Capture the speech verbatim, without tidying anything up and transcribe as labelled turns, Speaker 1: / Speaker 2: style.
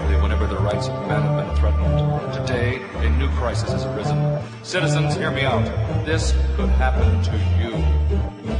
Speaker 1: repeatedly whenever the rights of men have been threatened. Today, a new crisis has arisen. Citizens, hear me out. This could happen to you.